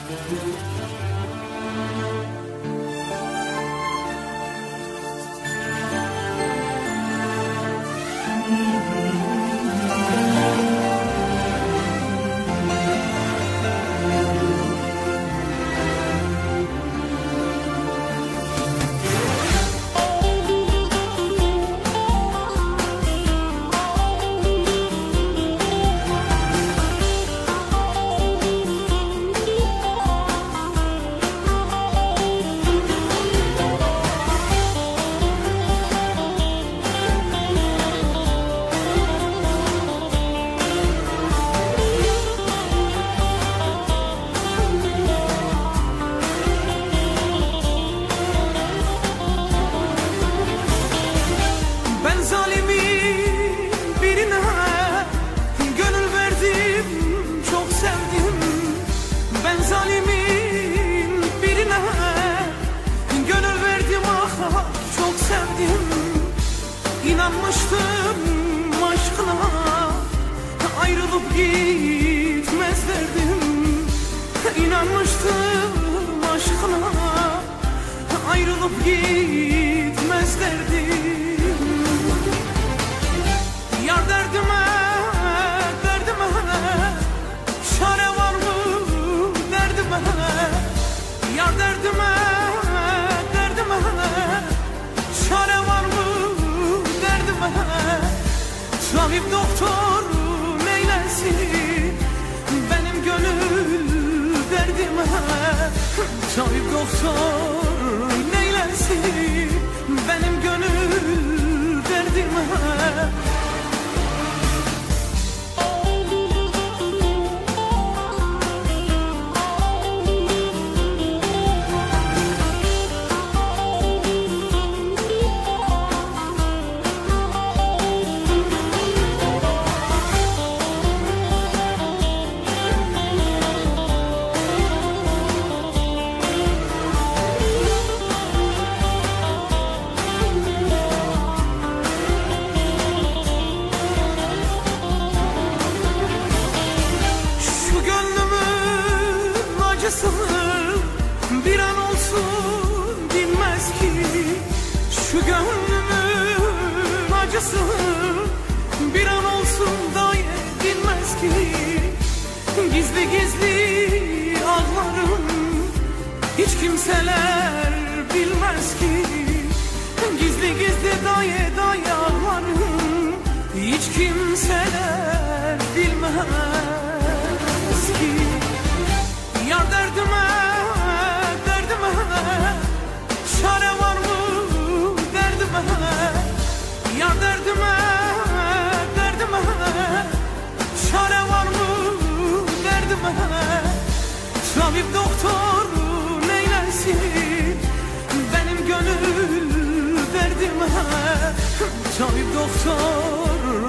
İnanmıştım aşkına, ayrılıp gitmez derdim. İnanmıştım aşkına, ayrılıp gitmez derdim. Yar derdime, derdime, çare var mı derdime? Yar derdime, derdime, çare var mı? Tabip doktor neylesin benim gönül derdime? Tabip doktor neylesin benim gönül derdime? Bir an olsun dinmez ki, şu gönlümün acısı bir an olsun dahi dinmez ki. Gizli gizli ağlarım, hiç kimseler bilmez ki. Gizli gizli dahi ağlarım, hiç kimseler bilmez ki. Yar derdime, derdime, çare var mı derdime? Yar derdime, derdime, çare var mı derdime? Tabip doktor neylesin benim gönül derdime? Tabip doktor